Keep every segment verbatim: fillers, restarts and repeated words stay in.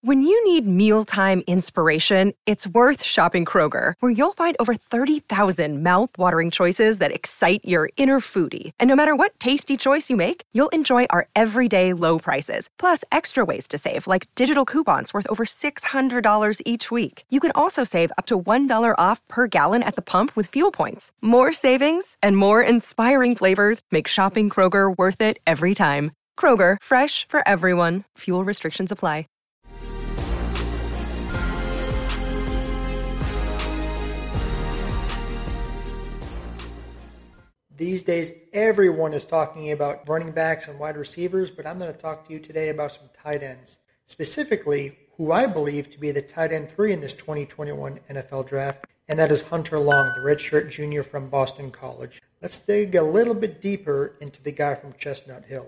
When you need mealtime inspiration, it's worth shopping Kroger, where you'll find over thirty thousand mouth-watering choices that excite your inner foodie. And no matter what tasty choice you make, you'll enjoy our everyday low prices, plus extra ways to save, like digital coupons worth over six hundred dollars each week. You can also save up to one dollar off per gallon at the pump with fuel points. More savings and more inspiring flavors make shopping Kroger worth it every time. Kroger, fresh for everyone. Fuel restrictions apply. These days, everyone is talking about running backs and wide receivers, but I'm going to talk to you today about some tight ends. Specifically, who I believe to be the tight end three in this twenty twenty-one N F L draft, and that is Hunter Long, the redshirt junior from Boston College. Let's dig a little bit deeper into the guy from Chestnut Hill.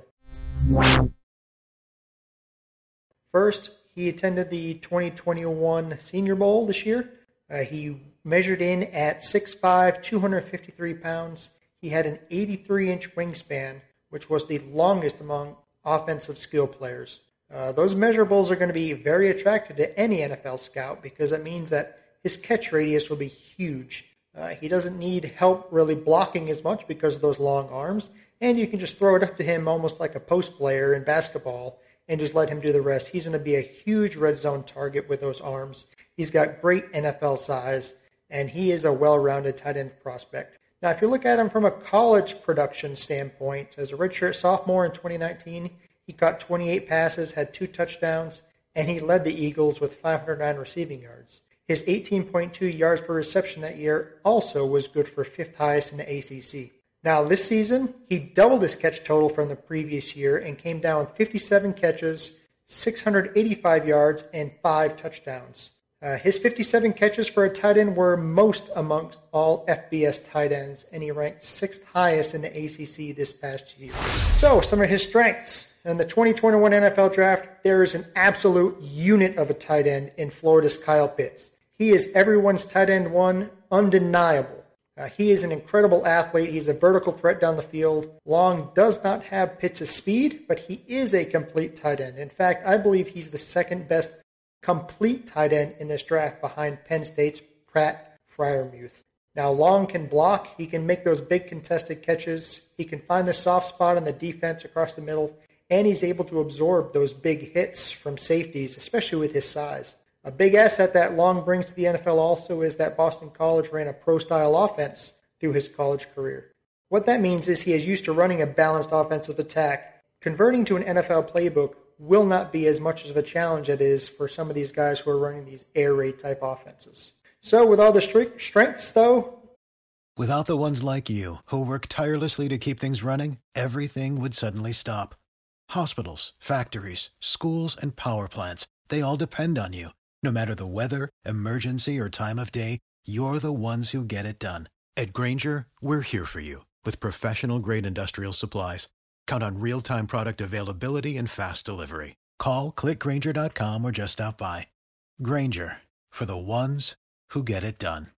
First, he attended the twenty twenty-one Senior Bowl this year. Uh, he measured in at six five, two hundred fifty-three pounds. He had an eighty-three inch wingspan, which was the longest among offensive skill players. Uh, those measurables are going to be very attractive to any N F L scout because it means that his catch radius will be huge. Uh, he doesn't need help really blocking as much because of those long arms, and you can just throw it up to him almost like a post player in basketball and just let him do the rest. He's going to be a huge red zone target with those arms. He's got great N F L size, and he is a well-rounded tight end prospect. Now, if you look at him from a college production standpoint, as a redshirt sophomore in twenty nineteen, he caught twenty-eight passes, had two touchdowns, and he led the Eagles with five hundred nine receiving yards. His eighteen point two yards per reception that year also was good for fifth highest in the A C C. Now, this season, he doubled his catch total from the previous year and came down with fifty-seven catches, six hundred eighty-five yards, and five touchdowns. Uh, his fifty-seven catches for a tight end were most amongst all F B S tight ends, and he ranked sixth highest in the A C C this past year. So, some of his strengths. In the twenty twenty-one N F L draft, there is an absolute unit of a tight end in Florida's Kyle Pitts. He is everyone's tight end one, undeniable. Uh, he is an incredible athlete. He's a vertical threat down the field. Long does not have Pitts' speed, but he is a complete tight end. In fact, I believe he's the second best complete tight end in this draft behind Penn State's Pratt Freiermuth. Now, Long can block. He can make those big contested catches. He can find the soft spot in the defense across the middle, and he's able to absorb those big hits from safeties, especially with his size. A big asset that Long brings to the N F L also is that Boston College ran a pro-style offense through his college career. What that means is he is used to running a balanced offensive attack. Converting to an N F L playbook will not be as much of a challenge as it is for some of these guys who are running these air raid type offenses. So with all the stri- strengths, though... Without the ones like you, who work tirelessly to keep things running, everything would suddenly stop. Hospitals, factories, schools, and power plants, they all depend on you. No matter the weather, emergency, or time of day, you're the ones who get it done. At Grainger, we're here for you with professional-grade industrial supplies. Count on real-time product availability and fast delivery. Call, click Grainger dot com, or just stop by. Grainger, for the ones who get it done.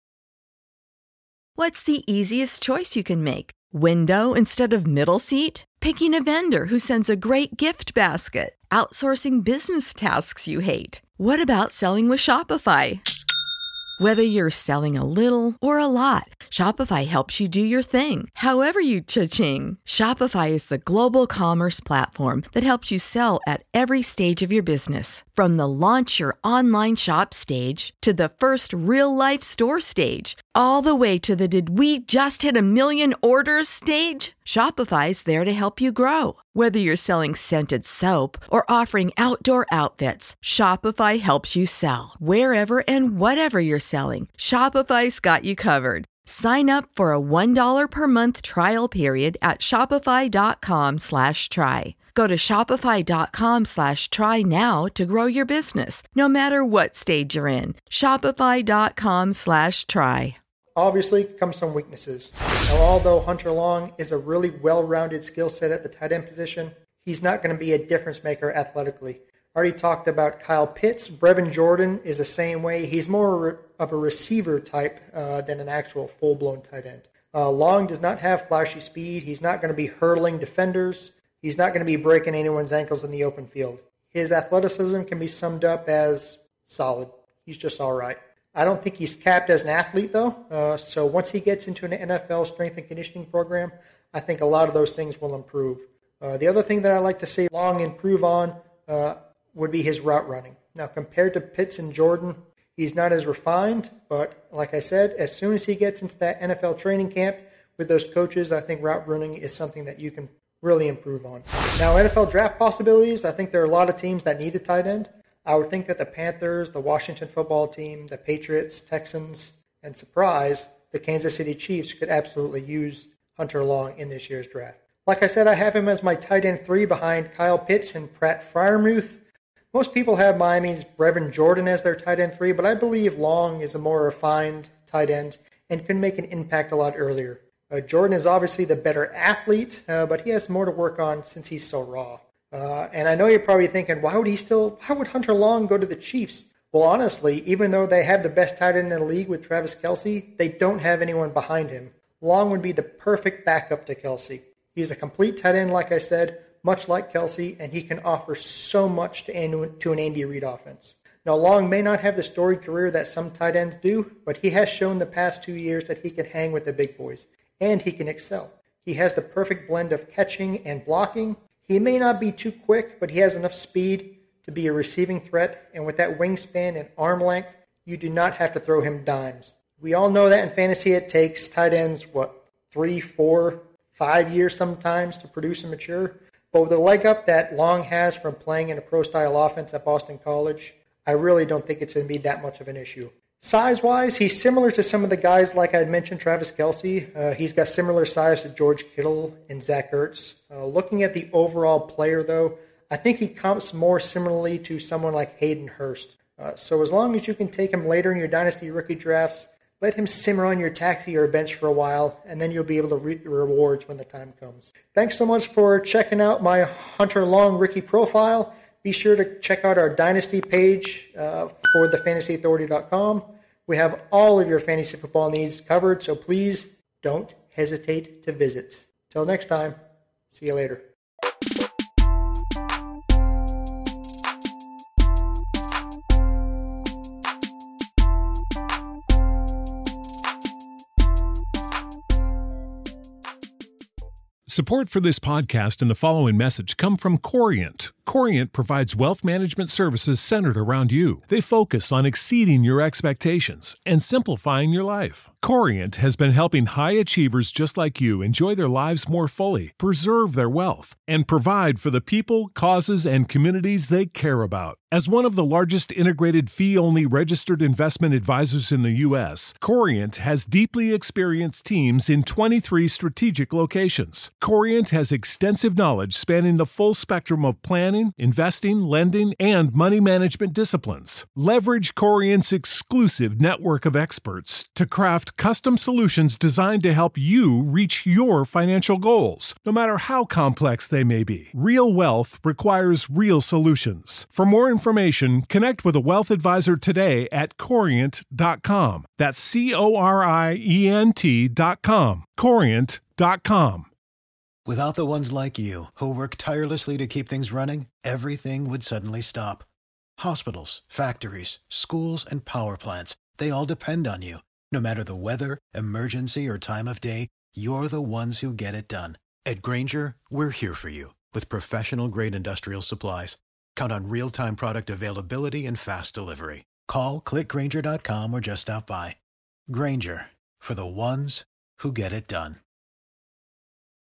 What's the easiest choice you can make? Window instead of middle seat? Picking a vendor who sends a great gift basket? Outsourcing business tasks you hate? What about selling with Shopify? Whether you're selling a little or a lot, Shopify helps you do your thing, however you cha-ching. Shopify is the global commerce platform that helps you sell at every stage of your business. From the launch your online shop stage to the first real-life store stage, all the way to the did we just hit a million orders stage. Shopify's there to help you grow. Whether you're selling scented soap or offering outdoor outfits, Shopify helps you sell. Wherever and whatever you're selling, Shopify's got you covered. Sign up for a one dollar per month trial period at shopify.com slash try. Go to shopify.com slash try now to grow your business, no matter what stage you're in. Shopify.com slash try. Obviously, comes some weaknesses. Now, although Hunter Long is a really well-rounded skill set at the tight end position, he's not going to be a difference maker athletically. I already talked about Kyle Pitts. Brevin Jordan is the same way. He's more of a receiver type uh, than an actual full-blown tight end. Uh, Long does not have flashy speed. He's not going to be hurdling defenders. He's not going to be breaking anyone's ankles in the open field. His athleticism can be summed up as solid. He's just all right. I don't think he's capped as an athlete, though. Uh, so once he gets into an N F L strength and conditioning program, I think a lot of those things will improve. Uh, the other thing that I like to see Long improve on uh, would be his route running. Now, compared to Pitts and Jordan, he's not as refined, but like I said, as soon as he gets into that N F L training camp with those coaches, I think route running is something that you can really improve on. Now, N F L draft possibilities, I think there are a lot of teams that need a tight end. I would think that the Panthers, the Washington football team, the Patriots, Texans, and surprise, the Kansas City Chiefs could absolutely use Hunter Long in this year's draft. Like I said, I have him as my tight end three behind Kyle Pitts and Pratt Freiermuth. Most people have Miami's Brevin Jordan as their tight end three, but I believe Long is a more refined tight end and can make an impact a lot earlier. Uh, Jordan is obviously the better athlete, uh, but he has more to work on since he's so raw. Uh, and I know you're probably thinking, why would he still, why would Hunter Long go to the Chiefs? Well, honestly, even though they have the best tight end in the league with Travis Kelce, they don't have anyone behind him. Long would be the perfect backup to Kelce. He's a complete tight end, like I said, much like Kelce, and he can offer so much to, to an Andy Reid offense. Now, Long may not have the storied career that some tight ends do, but he has shown the past two years that he can hang with the big boys, and he can excel. He has the perfect blend of catching and blocking. He may not be too quick, but he has enough speed to be a receiving threat, and with that wingspan and arm length, you do not have to throw him dimes. We all know that in fantasy it takes tight ends, what, three, four, five years sometimes to produce and mature. But with the leg up that Long has from playing in a pro-style offense at Boston College, I really don't think it's going to be that much of an issue. Size-wise, he's similar to some of the guys like I mentioned, Travis Kelce. Uh, he's got similar size to George Kittle and Zach Ertz. Uh, looking at the overall player, though, I think he comes more similarly to someone like Hayden Hurst. Uh, so as long as you can take him later in your Dynasty rookie drafts, let him simmer on your taxi or bench for a while, and then you'll be able to reap the rewards when the time comes. Thanks so much for checking out my Hunter Long rookie profile. Be sure to check out our Dynasty page uh, for the fantasy authority dot com. We have all of your fantasy football needs covered, so please don't hesitate to visit. Till next time, see you later. Support for this podcast and the following message come from Corient. Corient provides wealth management services centered around you. They focus on exceeding your expectations and simplifying your life. Corient has been helping high achievers just like you enjoy their lives more fully, preserve their wealth, and provide for the people, causes, and communities they care about. As one of the largest integrated fee-only registered investment advisors in the U S, Corient has deeply experienced teams in twenty-three strategic locations. Corient has extensive knowledge spanning the full spectrum of planning, investing, lending, and money management disciplines. Leverage Corient's exclusive network of experts to craft custom solutions designed to help you reach your financial goals, no matter how complex they may be. Real wealth requires real solutions. For more information, connect with a wealth advisor today at corient dot com. That's C O R I E N T dot com. corient dot com. Without the ones like you, who work tirelessly to keep things running, everything would suddenly stop. Hospitals, factories, schools, and power plants, they all depend on you. No matter the weather, emergency, or time of day, you're the ones who get it done. At Grainger, we're here for you with professional-grade industrial supplies. Count on real-time product availability and fast delivery. Call, click Grainger dot com, or just stop by. Grainger, for the ones who get it done.